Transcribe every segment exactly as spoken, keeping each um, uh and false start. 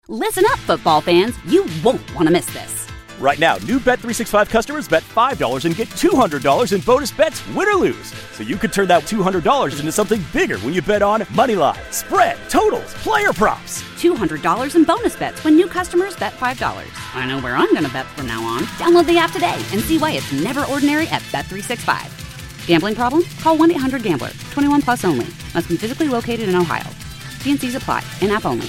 Listen up, football fans. You won't want to miss this. Right now, new Bet three sixty-five customers bet five dollars and get two hundred dollars in bonus bets, win or lose. So you could turn that two hundred dollars into something bigger when you bet on money line, spread, totals, player props. two hundred dollars in bonus bets when new customers bet five dollars. I know where I'm going to bet from now on. Download the app today and see why it's never ordinary at Bet three sixty-five. Gambling problem? Call one eight hundred gambler. twenty-one plus only. Must be physically located in Ohio. T and C's apply. In-app only.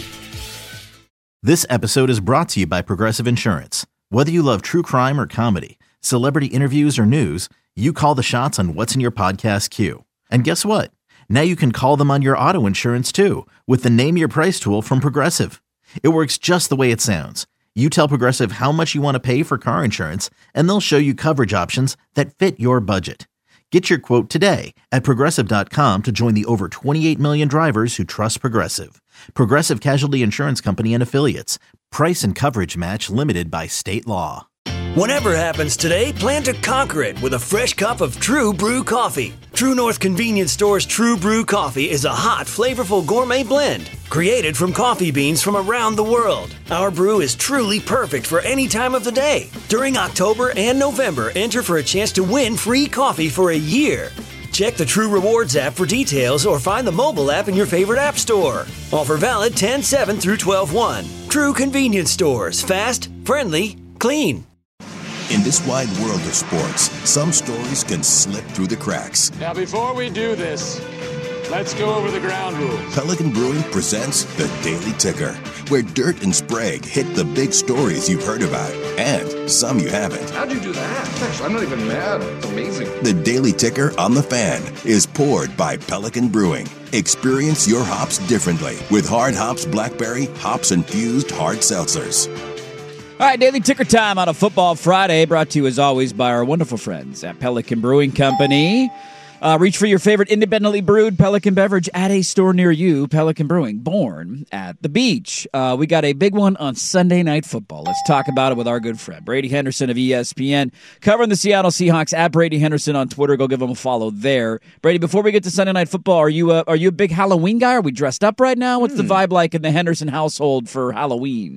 This episode is brought to you by Progressive Insurance. Whether you love true crime or comedy, celebrity interviews or news, you call the shots on what's in your podcast queue. And guess what? Now you can call them on your auto insurance too with the Name Your Price tool from Progressive. It works just the way it sounds. You tell Progressive how much you want to pay for car insurance, and they'll show you coverage options that fit your budget. Get your quote today at Progressive dot com to join the over twenty-eight million drivers who trust Progressive. Progressive Casualty Insurance Company and Affiliates. Price and coverage match limited by state law. Whatever happens today, plan to conquer it with a fresh cup of True Brew coffee. True North Convenience Store's True Brew coffee is a hot, flavorful gourmet blend created from coffee beans from around the world. Our brew is truly perfect for any time of the day. During October and November, enter for a chance to win free coffee for a year. Check the True Rewards app for details or find the mobile app in your favorite app store. Offer valid ten seven through twelve one. True Convenience Stores. Fast, friendly, clean. In this wide world of sports, some stories can slip through the cracks. Now, before we do this, let's go over the ground rules. Pelican Brewing presents The Daily Ticker, where Dirt and Sprague hit the big stories you've heard about, and some you haven't. How'd you do that? Actually, I'm not even mad. It's amazing. The Daily Ticker on The Fan is poured by Pelican Brewing. Experience your hops differently with Hard Hops Blackberry Hops-infused hard seltzers. All right, Daily Ticker time on a Football Friday, brought to you as always by our wonderful friends at Pelican Brewing Company. Uh, reach for your favorite independently brewed Pelican beverage at a store near you. Pelican Brewing, born at the beach. Uh, we got a big one on Sunday Night Football. Let's talk about it with our good friend, Brady Henderson of E S P N, covering the Seattle Seahawks at Brady Henderson on Twitter. Go give him a follow there. Brady, before we get to Sunday Night Football, are you a, are you a big Halloween guy? Are we dressed up right now? What's hmm. the vibe like in the Henderson household for Halloween?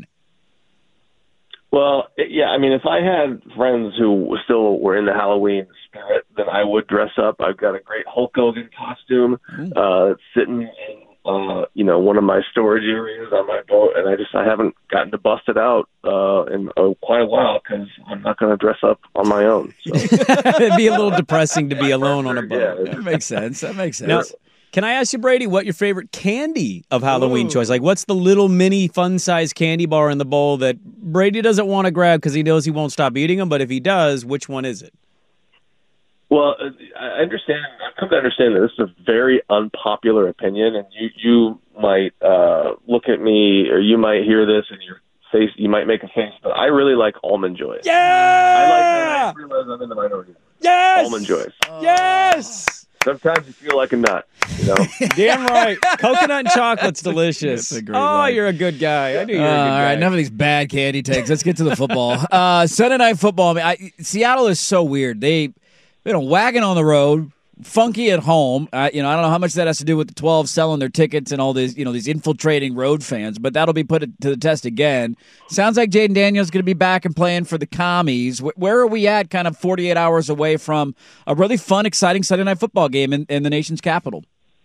Well, yeah, I mean, if I had friends who still were in the Halloween spirit, then I would dress up. I've got a great Hulk Hogan costume uh, sitting in, uh, you know, one of my storage areas on my boat, and I just I haven't gotten to bust it out uh, in uh, quite a while because I'm not going to dress up on my own. So. It'd be a little depressing to be alone on a boat. Yeah, that makes sense. That makes sense. Now, can I ask you, Brady, what your favorite candy of Halloween Ooh. choice? Like, what's the little mini fun-sized candy bar in the bowl that Brady doesn't want to grab because he knows he won't stop eating them? But if he does, which one is it? Well, I understand. I've come to understand that this is a very unpopular opinion, and you you might uh, look at me, or you might hear this, and your face, you might make a face. But I really like Almond Joys. Yeah, I like. I realize I'm in the minority. Yes, Almond Joys. Oh. Yes. Sometimes you feel like a nut, you know? Damn right. Coconut and chocolate's delicious. That's a great oh, line. You're a good guy. I knew you were uh, a good guy. All right, enough of these bad candy takes. Let's get to the football. uh, Sunday Night Football. I mean, I, Seattle is so weird. They, you know, wagon on the road, funky at home. Uh, you know, I don't know how much that has to do with the twelve selling their tickets and all these, you know, these infiltrating road fans, but that'll be put to the test again. Sounds like Jaden Daniels going to be back and playing for the Commies. Where are we at kind of forty-eight hours away from a really fun, exciting Sunday Night Football game in, in the nation's capital?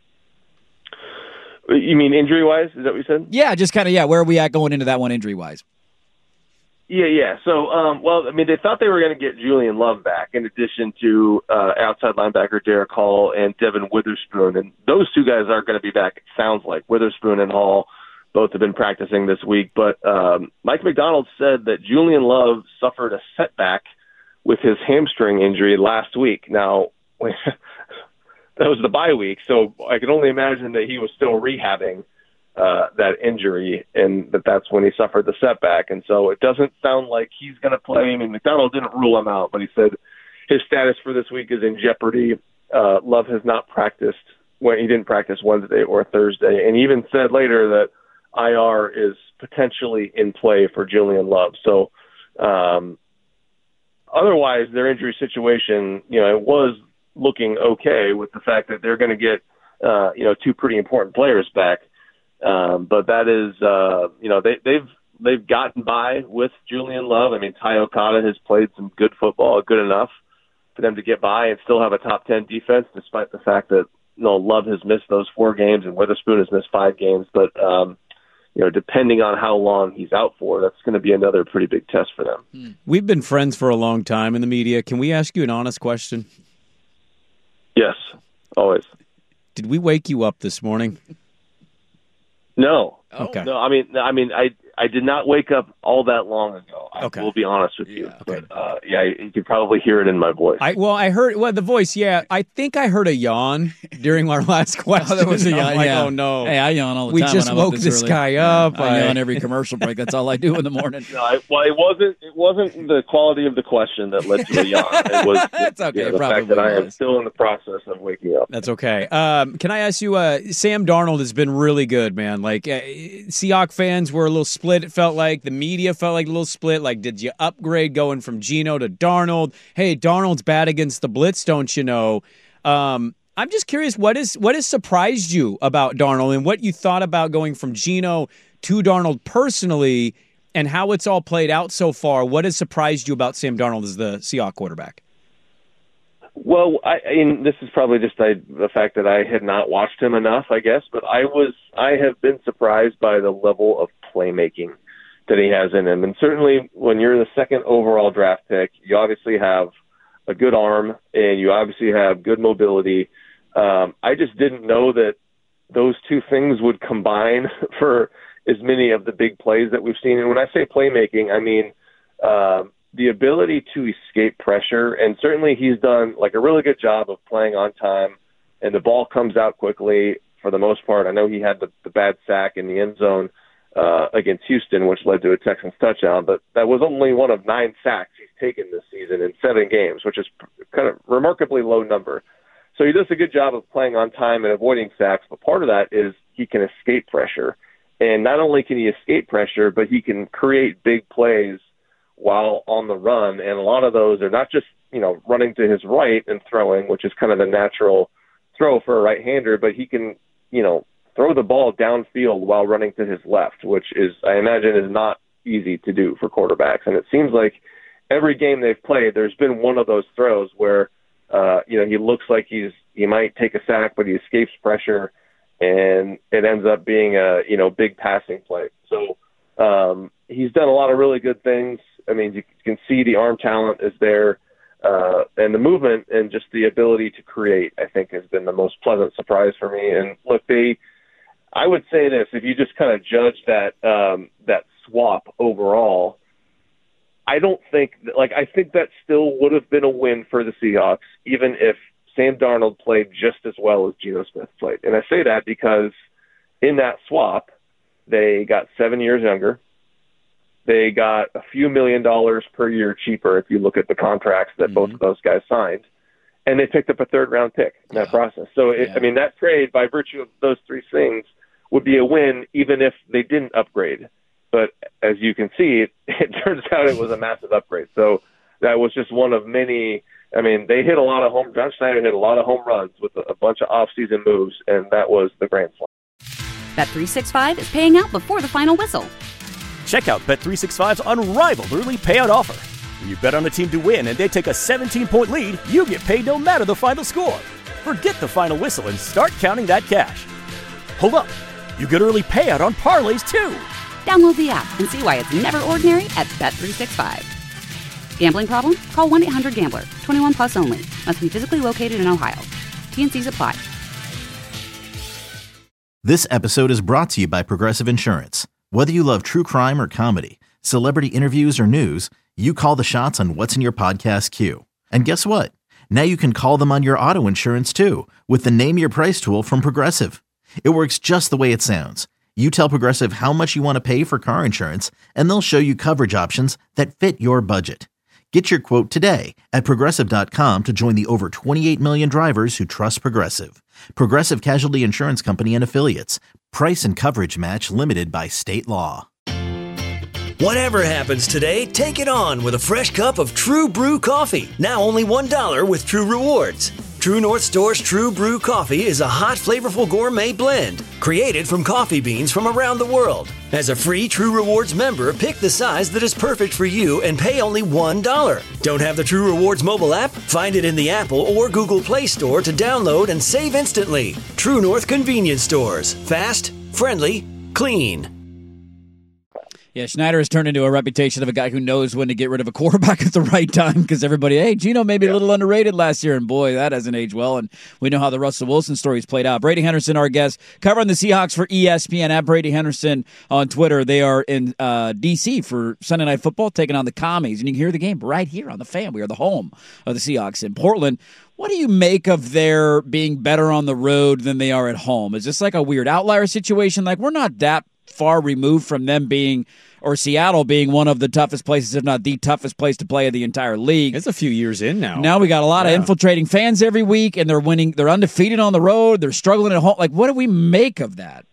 You mean injury-wise? Is that what you said? Yeah, just kind of, yeah, where are we at going into that one injury-wise? Yeah, yeah. So, um, well, I mean, they thought they were going to get Julian Love back in addition to uh, outside linebacker Derek Hall and Devin Witherspoon. And those two guys aren't going to be back, it sounds like. Witherspoon and Hall both have been practicing this week. But um, Mike McDonald said that Julian Love suffered a setback with his hamstring injury last week. Now, that was the bye week, so I can only imagine that he was still rehabbing uh, that injury, and that that's when he suffered the setback. And so it doesn't sound like he's going to play. I mean, McDonald didn't rule him out, but he said his status for this week is in jeopardy. Uh, Love has not practiced. Well, he didn't practice Wednesday or Thursday, and he even said later that I R is potentially in play for Julian Love. So um, otherwise, their injury situation, you know, it was looking okay with the fact that they're going to get, uh, you know, two pretty important players back. Um, but that is, uh, you know, they, they've they've gotten by with Julian Love. I mean, Ty Okada has played some good football, good enough for them to get by and still have a top ten defense, despite the fact that you know Love has missed those four games and Witherspoon has missed five games. But um, you know, depending on how long he's out for, that's going to be another pretty big test for them. We've been friends for a long time in the media. Can we ask you an honest question? Yes, always. Did we wake you up this morning? No. Okay. No, I mean, I mean, I I did not wake up all that long ago. I Okay. will be honest with you. Yeah, okay. But, uh, yeah, you can probably hear it in my voice. I well, I heard well the voice. Yeah, I think I heard a yawn during our last question. Oh, there was a I'm yawn, like, yeah. oh no! Hey, I yawn all the we time. just when I'm up woke this, this early. guy Yeah, up. I I- yawn every commercial break. That's all I do in the morning. No, I, well, it wasn't. It wasn't the quality of the question that led to the yawn. It was That's the, okay, you know, it the probably fact that I am was. still in the process of waking up. That's okay. Um, can I ask you? Uh, Sam Darnold has been really good, man. Like uh, Seahawks fans were a little split. It felt like the media felt like a little split. Like, did you upgrade going from Geno to Darnold? Hey, Darnold's bad against the blitz, don't you know? Um, I'm just curious, what is what has surprised you about Darnold and what you thought about going from Geno to Darnold personally, and how it's all played out so far? What has surprised you about Sam Darnold as the Seahawks quarterback? Well, I, I mean, this is probably just I, the fact that I had not watched him enough, I guess. But I was, I have been surprised by the level of playmaking that he has in him. And certainly, when you're the second overall draft pick, you obviously have a good arm and you obviously have good mobility. Um, I just didn't know that those two things would combine for as many of the big plays that we've seen. And when I say playmaking, I mean uh, the ability to escape pressure. And certainly he's done like a really good job of playing on time, and the ball comes out quickly for the most part. I know he had the, the bad sack in the end zone uh, against Houston, which led to a Texans touchdown, but that was only one of nine sacks he's taken this season in seven games, which is kind of remarkably low number. So he does a good job of playing on time and avoiding sacks, but part of that is he can escape pressure. And not only can he escape pressure, but he can create big plays while on the run. And a lot of those are not just, you know, running to his right and throwing, which is kind of the natural throw for a right-hander, but he can, you know, throw the ball downfield while running to his left, which is, I imagine, is not easy to do for quarterbacks. And it seems like every game they've played, there's been one of those throws where, uh, you know, he looks like he's he might take a sack, but he escapes pressure, and it ends up being a, you know, big passing play. So um, he's done a lot of really good things. I mean, you can see the arm talent is there, uh, and the movement and just the ability to create, I think, has been the most pleasant surprise for me. And look, they, I would say this, if you just kind of judge that um, that swap overall, I don't think, like, I think that still would have been a win for the Seahawks, even if Sam Darnold played just as well as Geno Smith played. And I say that because in that swap, they got seven years younger. They got a few million dollars per year cheaper if you look at the contracts that mm-hmm. both of those guys signed. And they picked up a third-round pick in that process. So, it, yeah. I mean, that trade, by virtue of those three things, would be a win even if they didn't upgrade. But as you can see, it, it turns out it was a massive upgrade. So that was just one of many. I mean, they hit a lot of home. John Schneider hit a lot of home runs with a, a bunch of off-season moves, and that was the grand slam. Bet three sixty-five is paying out before the final whistle. Check out Bet three sixty-five's unrivaled early payout offer. When you bet on a team to win and they take a seventeen-point lead, you get paid no matter the final score. Forget the final whistle and start counting that cash. Hold up. You get early payout on parlays, too. Download the app and see why it's never ordinary at Bet three sixty-five. Gambling problem? Call one eight hundred gambler. twenty-one plus only. Must be physically located in Ohio. T and C's apply. This episode is brought to you by Progressive Insurance. Whether you love true crime or comedy, celebrity interviews or news, you call the shots on what's in your podcast queue. And guess what? Now you can call them on your auto insurance too with the Name Your Price tool from Progressive. It works just the way it sounds. You tell Progressive how much you want to pay for car insurance, and they'll show you coverage options that fit your budget. Get your quote today at Progressive dot com to join the over twenty-eight million drivers who trust Progressive. Progressive Casualty Insurance Company and Affiliates. Price and coverage match limited by state law. Whatever happens today, take it on with a fresh cup of True Brew coffee. Now only one dollar with True Rewards. True North Store's True Brew Coffee is a hot, flavorful gourmet blend created from coffee beans from around the world. As a free True Rewards member, pick the size that is perfect for you and pay only one dollar. Don't have the True Rewards mobile app? Find it in the Apple or Google Play Store to download and save instantly. True North Convenience Stores. Fast, friendly, clean. Yeah, Schneider has turned into a reputation of a guy who knows when to get rid of a quarterback at the right time because everybody, hey, Geno may be yeah. a little underrated last year, and boy, that hasn't aged well, and we know how the Russell Wilson story's played out. Brady Henderson, our guest, covering the Seahawks for E S P N, at Brady Henderson on Twitter. They are in uh, D C for Sunday Night Football, taking on the Commies, and you can hear the game right here on the Fan. We are the home of the Seahawks in Portland. What do you make of their being better on the road than they are at home? Is this like a weird outlier situation? Like, we're not that far removed from them being, or Seattle being, one of the toughest places, if not the toughest place to play in the entire league. It's a few years in now. Now we got a lot yeah. of infiltrating fans every week, and they're winning. They're undefeated on the road. They're struggling at home. Like, what do we make of that?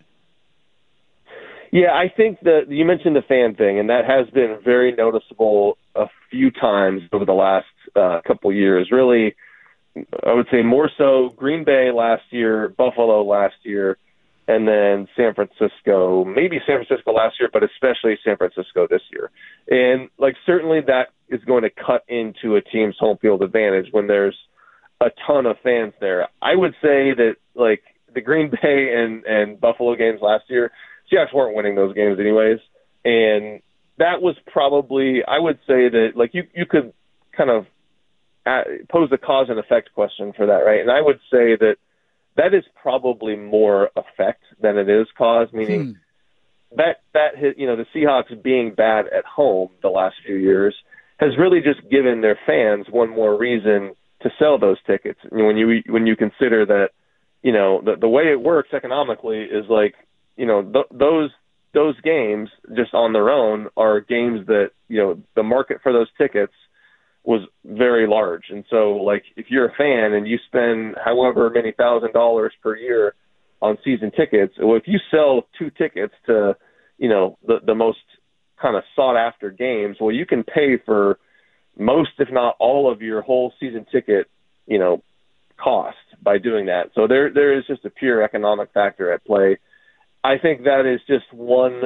Yeah, I think that you mentioned the fan thing, and that has been very noticeable a few times over the last uh, couple years. Really, I would say more so Green Bay last year, Buffalo last year, and then San Francisco, maybe San Francisco last year, but especially San Francisco this year. And, like, certainly that is going to cut into a team's home field advantage when there's a ton of fans there. I would say that, like, the Green Bay and, and Buffalo games last year, Seahawks weren't winning those games anyways. And that was probably, I would say that, like, you, you could kind of pose a cause and effect question for that, right? And I would say that that is probably more effect than it is cause, meaning hmm. that, that you know, the Seahawks being bad at home the last few years has really just given their fans one more reason to sell those tickets. I mean, when you when you consider that, you know, the, the way it works economically is like, you know, th- those those games just on their own are games that, you know, the market for those tickets was very large. And so, like, if you're a fan and you spend however many thousand dollars per year on season tickets, well, if you sell two tickets to, you know, the, the most kind of sought-after games, well, you can pay for most, if not all, of your whole season ticket, you know, cost by doing that. So there there is just a pure economic factor at play. I think that is just one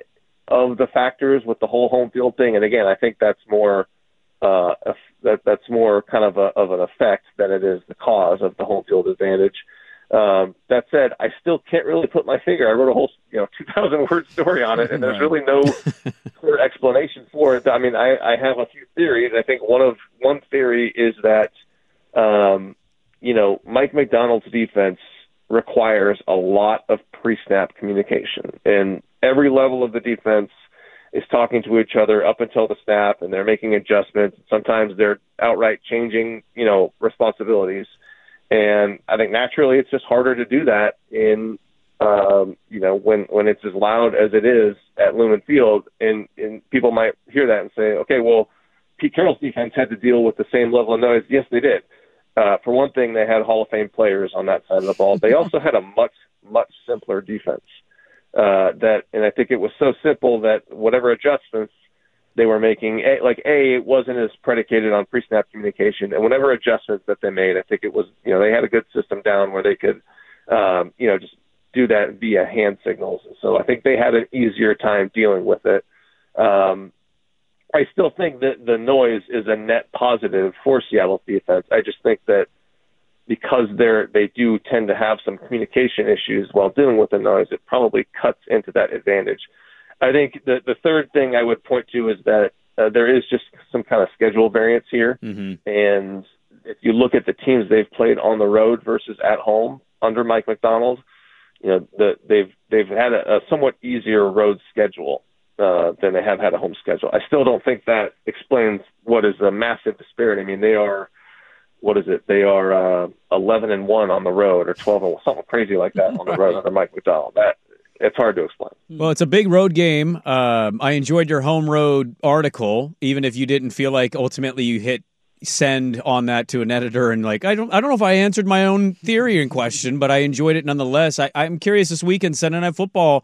of the factors with the whole home field thing. And, again, I think that's more – Uh, that that's more kind of a, of an effect than it is the cause of the home field advantage. Um, that said, I still can't really put my finger. I wrote a whole you know two thousand word story on it, and there's really no clear explanation for it. I mean, I, I have a few theories. I think one of one theory is that um, you know Mike Macdonald's defense requires a lot of pre-snap communication, and every level of the defense is talking to each other up until the snap, and they're making adjustments. Sometimes they're outright changing, you know, responsibilities. And I think naturally it's just harder to do that in, um, you know, when, when it's as loud as it is at Lumen Field. And, and people might hear that and say, okay, well, Pete Carroll's defense had to deal with the same level of noise. Yes, they did. Uh, for one thing, they had Hall of Fame players on that side of the ball. They also had a much, much simpler defense. Uh, that, and I think it was so simple that whatever adjustments they were making, a, like A, it wasn't as predicated on pre-snap communication, and whatever adjustments that they made, I think it was, you know, they had a good system down where they could, um, you know, just do that via hand signals. So I think they had an easier time dealing with it. Um, I still think that the noise is a net positive for Seattle's defense. I just think that because they're, they do tend to have some communication issues while dealing with the noise, it probably cuts into that advantage. I think the, the third thing I would point to is that uh, there is just some kind of schedule variance here. Mm-hmm. And if you look at the teams they've played on the road versus at home under Mike Macdonald, you know, the, they've they've had a, a somewhat easier road schedule uh, than they have had a home schedule. I still don't think that explains what is a massive disparity. I mean, they are, what is it? They are uh, eleven and one on the road, or twelve and one, something crazy like that on the road under Mike Macdonald. That it's hard to explain. Well, it's a big road game. Um, I enjoyed your home road article, even if you didn't feel like ultimately you hit send on that to an editor and like I don't I don't know if I answered my own theory in question, but I enjoyed it nonetheless. I, I'm curious this weekend, Sunday Night Football.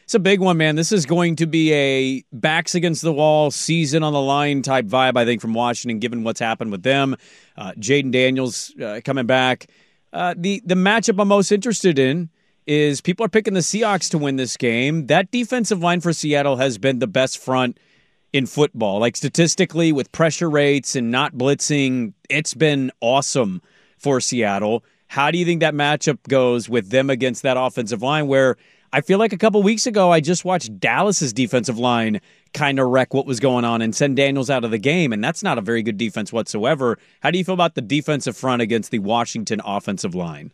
It's a big one, man. This is going to be a backs against the wall, season on the line type vibe, I think, from Washington, given what's happened with them. Uh, Jaden Daniels uh, coming back. Uh, the, the matchup I'm most interested in is people are picking the Seahawks to win this game. That defensive line for Seattle has been the best front in football. Like statistically, with pressure rates and not blitzing, it's been awesome for Seattle. How do you think that matchup goes with them against that offensive line where I feel like a couple weeks ago I just watched Dallas's defensive line kind of wreck what was going on and send Daniels out of the game, and that's not a very good defense whatsoever. How do you feel about the defensive front against the Washington offensive line?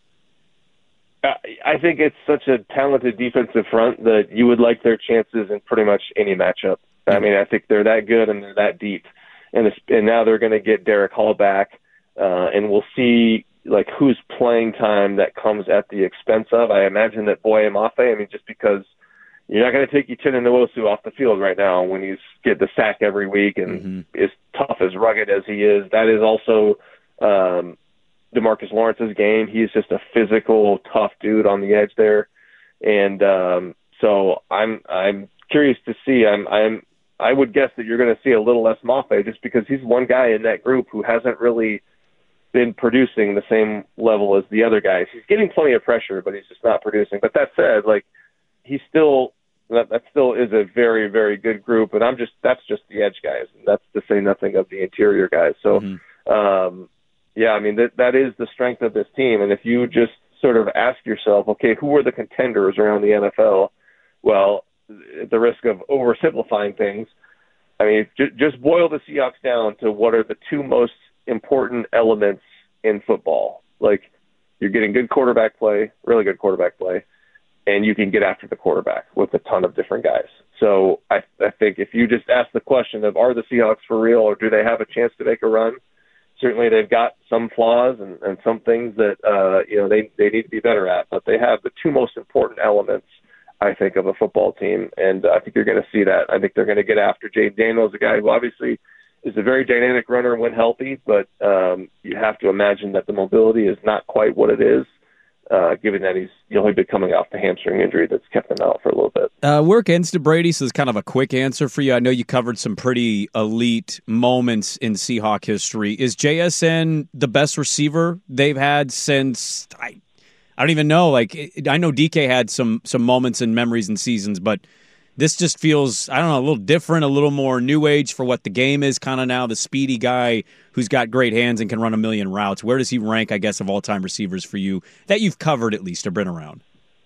I think it's such a talented defensive front that you would like their chances in pretty much any matchup. I mean, I think they're that good and they're that deep. And, it's, and now they're going to get Derek Hall back, uh, and we'll see like whose playing time that comes at the expense of. I imagine that Boye Mafe, I mean, just because you're not going to take Uchenna Nwosu off the field right now when he's get the sack every week and mm-hmm. as tough, as rugged as he is. That is also um, DeMarcus Lawrence's game. He's just a physical, tough dude on the edge there. And um, so I'm I'm curious to see. I'm I'm I would guess that you're going to see a little less Mafe just because he's one guy in that group who hasn't really been producing the same level as the other guys. He's getting plenty of pressure, but he's just not producing. But that said, like he's still that, that still is a very, very good group. And I'm just that's just the edge guys. And that's to say nothing of the interior guys. So mm-hmm. um, yeah, I mean that that is the strength of this team. And if you just sort of ask yourself, okay, who are the contenders around the N F L? Well, at the risk of oversimplifying things, I mean, j- just boil the Seahawks down to what are the two most important elements in football. Like you're getting good quarterback play, really good quarterback play, and you can get after the quarterback with a ton of different guys. So I, I think if you just ask the question of are the Seahawks for real or do they have a chance to make a run, certainly they've got some flaws and, and some things that uh, you know they, they need to be better at, but they have the two most important elements, I think, of a football team, and I think you're going to see that. I think they're going to get after Jaden Daniels, a guy who obviously is a very dynamic runner when healthy, but um, you have to imagine that the mobility is not quite what it is, uh, given that he's only been coming off the hamstring injury that's kept him out for a little bit. Uh, work ends to Brady, so it's kind of a quick answer for you. I know you covered some pretty elite moments in Seahawk history. Is J S N the best receiver they've had since I, I don't even know. Like I know D K had some some moments and memories and seasons, but this just feels, I don't know, a little different, a little more new age for what the game is kind of now, the speedy guy who's got great hands and can run a million routes. Where does he rank, I guess, of all-time receivers for you that you've covered at least or been around?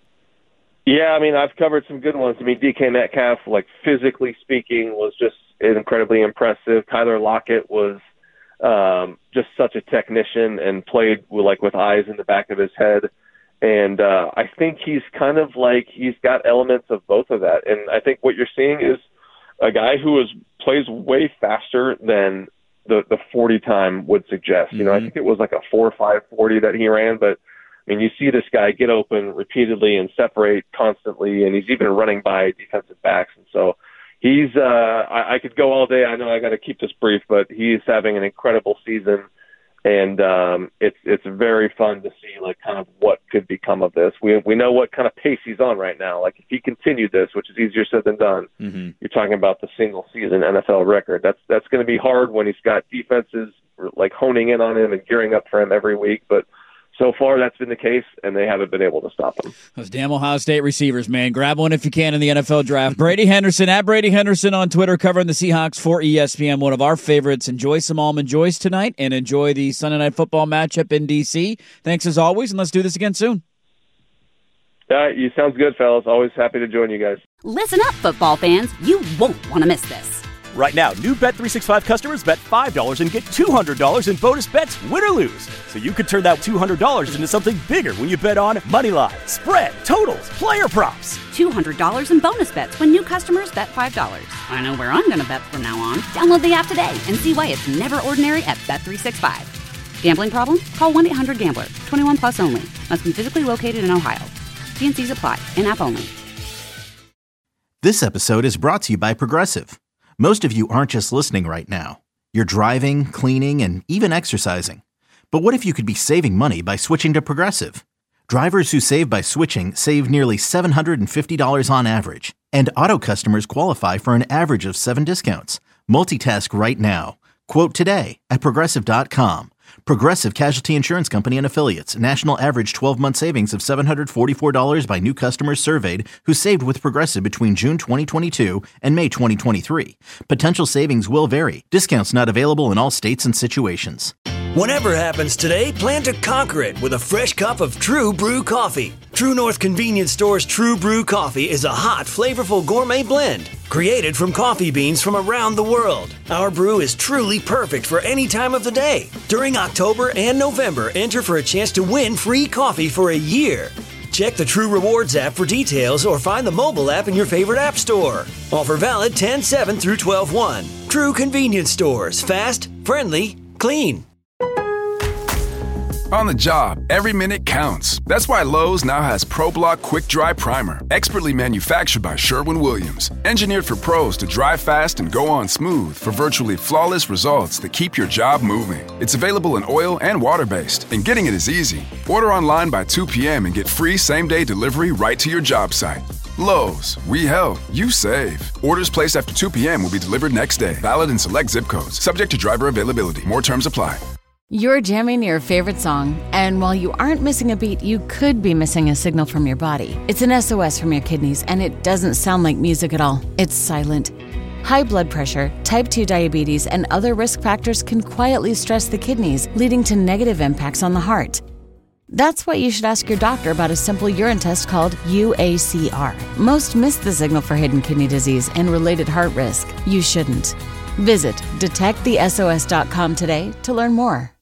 Yeah, I mean, I've covered some good ones. I mean, D K Metcalf, like physically speaking, was just incredibly impressive. Tyler Lockett was um, just such a technician and played with, like with eyes in the back of his head. And uh, I think he's kind of like he's got elements of both of that. And I think what you're seeing is a guy who is plays way faster than the the forty time would suggest. Mm-hmm. You know, I think it was like a four five forty that he ran, but I mean, you see this guy get open repeatedly and separate constantly, and he's even running by defensive backs. And so he's uh, I, I could go all day. I know I got to keep this brief, but he's having an incredible season. And um, it's it's very fun to see like kind of what could become of this. We we know what kind of pace he's on right now. Like if he continued this, which is easier said than done, mm-hmm. you're talking about the single season N F L record. That's that's going to be hard when he's got defenses like honing in on him and gearing up for him every week. But so far, that's been the case, and they haven't been able to stop him. Those damn Ohio State receivers, man. Grab one if you can in the N F L draft. Brady Henderson, at Brady Henderson on Twitter, covering the Seahawks for E S P N, one of our favorites. Enjoy some Almond Joys tonight, and enjoy the Sunday Night Football matchup in D C. Thanks as always, and let's do this again soon. Uh, you sounds good, fellas. Always happy to join you guys. Listen up, football fans. You won't want to miss this. Right now, new Bet three sixty-five customers bet five dollars and get two hundred dollars in bonus bets, win or lose. So you could turn that two hundred dollars into something bigger when you bet on moneyline, spread, totals, player props. two hundred dollars in bonus bets when new customers bet five dollars. I know where I'm going to bet from now on. Download the app today and see why it's never ordinary at Bet three sixty-five. Gambling problem? Call one eight hundred gambler. twenty-one plus only. Must be physically located in Ohio. T and C's apply. In-app only. This episode is brought to you by Progressive. Most of you aren't just listening right now. You're driving, cleaning, and even exercising. But what if you could be saving money by switching to Progressive? Drivers who save by switching save nearly seven hundred fifty dollars on average. And auto customers qualify for an average of seven discounts. Multitask right now. Quote today at Progressive dot com. Progressive Casualty Insurance Company and Affiliates. National average twelve-month savings of seven hundred forty-four dollars by new customers surveyed who saved with Progressive between June twenty twenty-two and May twenty twenty-three. Potential savings will vary. Discounts not available in all states and situations. Whatever happens today, plan to conquer it with a fresh cup of True Brew coffee. True North Convenience Store's True Brew coffee is a hot, flavorful gourmet blend created from coffee beans from around the world. Our brew is truly perfect for any time of the day. During October and November, enter for a chance to win free coffee for a year. Check the True Rewards app for details or find the mobile app in your favorite app store. Offer valid ten seven through twelve one. True Convenience Stores. Fast, friendly, clean. On the job, every minute counts. That's why Lowe's now has ProBlock Quick Dry Primer, expertly manufactured by Sherwin-Williams. Engineered for pros to dry fast and go on smooth for virtually flawless results that keep your job moving. It's available in oil and water-based, and getting it is easy. Order online by two p.m. and get free same-day delivery right to your job site. Lowe's, we help, you save. Orders placed after two p.m. will be delivered next day. Valid in select zip codes. Subject to driver availability. More terms apply. You're jamming your favorite song, and while you aren't missing a beat, you could be missing a signal from your body. It's an S O S from your kidneys, and it doesn't sound like music at all. It's silent. High blood pressure, type two diabetes, and other risk factors can quietly stress the kidneys, leading to negative impacts on the heart. That's why you should ask your doctor about a simple urine test called U A C R. Most miss the signal for hidden kidney disease and related heart risk. You shouldn't. Visit detect the S O S dot com today to learn more.